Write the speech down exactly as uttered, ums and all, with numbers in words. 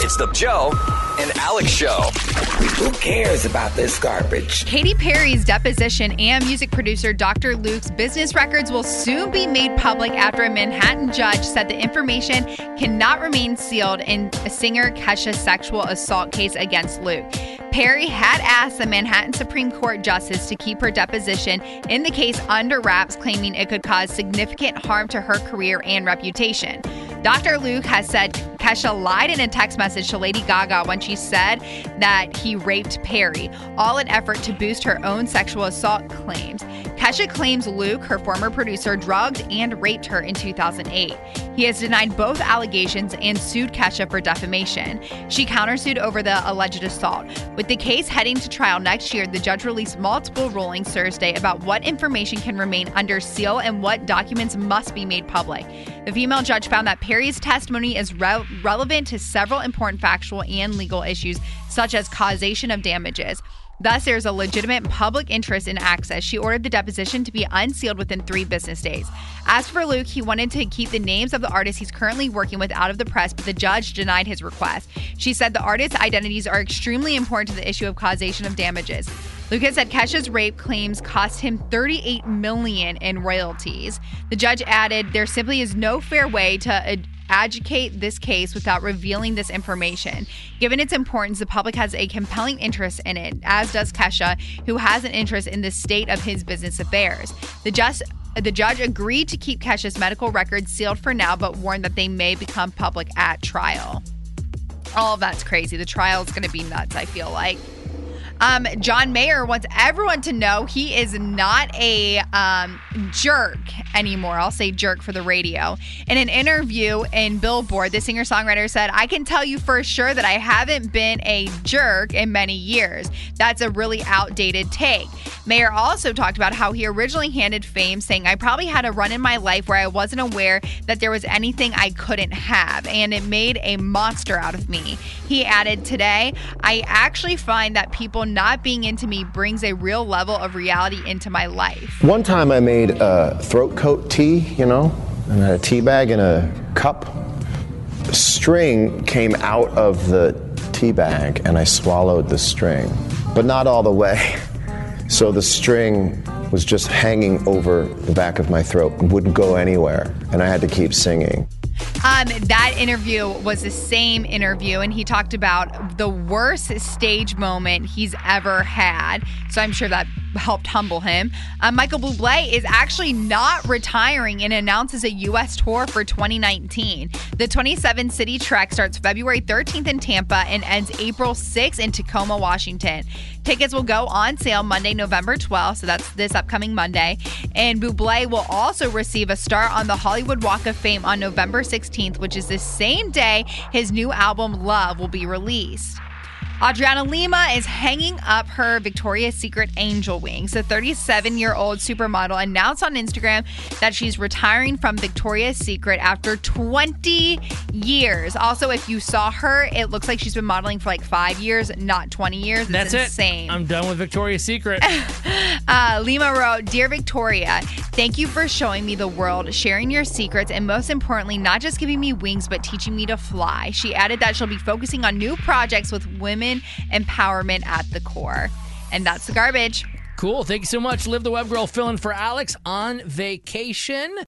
It's the Joe and Alex Show. Who cares about this garbage? Katy Perry's deposition and music producer Doctor Luke's business records will soon be made public after a Manhattan judge said the information cannot remain sealed in a singer Kesha's sexual assault case against Luke. Perry had asked the Manhattan Supreme Court justice to keep her deposition in the case under wraps, claiming it could cause significant harm to her career and reputation. Doctor Luke has said Kesha lied in a text message to Lady Gaga when she said that he raped Perry, all in effort to boost her own sexual assault claims. Kesha claims Luke, her former producer, drugged and raped her in two thousand eight. He has denied both allegations and sued Kesha for defamation. She countersued over the alleged assault. With the case heading to trial next year, the judge released multiple rulings Thursday about what information can remain under seal and what documents must be made public. The female judge found that Perry's testimony is re- relevant to several important factual and legal issues, such as causation of damages. Thus, there's a legitimate public interest in access. She ordered the deposition to be unsealed within three business days. As for Luke, he wanted to keep the names of the artists he's currently working with out of the press, but the judge denied his request. She said the artists' identities are extremely important to the issue of causation of damages. Lucas said Kesha's rape claims cost him thirty-eight million dollars in royalties. The judge added, there simply is no fair way to ad- adjudicate this case without revealing this information. Given its importance, the public has a compelling interest in it, as does Kesha, who has an interest in the state of his business affairs. The just The judge agreed to keep Kesha's medical records sealed for now, but warned that they may become public at trial. All of that's crazy. The trial is going to be nuts, I feel like. Um, John Mayer wants everyone to know he is not a um, jerk anymore. I'll say jerk for the radio. In an interview in Billboard, the singer-songwriter said, I can tell you for sure that I haven't been a jerk in many years. That's a really outdated take. Mayer also talked about how he originally handed fame, saying, I probably had a run in my life where I wasn't aware that there was anything I couldn't have, and it made a monster out of me. He added, today, I actually find that people not being into me brings a real level of reality into my life. One time I made a throat coat tea, you know, and I had a tea bag in a cup. The string came out of the tea bag and I swallowed the string, but not all the way. So the string was just hanging over the back of my throat and wouldn't go anywhere, and I had to keep singing. Um, that interview was the same interview, and he talked about the worst stage moment he's ever had. So I'm sure that helped humble him. Uh, Michael Bublé is actually not retiring and announces a U S tour for twenty nineteen. The twenty-seven city trek starts February thirteenth in Tampa and ends April sixth in Tacoma, Washington. Tickets will go on sale Monday, November twelfth, so that's this upcoming Monday. And Bublé will also receive a star on the Hollywood Walk of Fame on November sixteenth, which is the same day his new album, Love, will be released. Adriana Lima is hanging up her Victoria's Secret angel wings. The thirty-seven-year-old supermodel announced on Instagram that she's retiring from Victoria's Secret after twenty years. Also, if you saw her, it looks like she's been modeling for like five years, not twenty years. It's That's insane. it. I'm done with Victoria's Secret. uh, Lima wrote, Dear Victoria, thank you for showing me the world, sharing your secrets, and most importantly, not just giving me wings, but teaching me to fly. She added that she'll be focusing on new projects with women empowerment at the core. And that's the garbage. Cool. Thank you so much. Liv the Web Girl filling for Alex on vacation.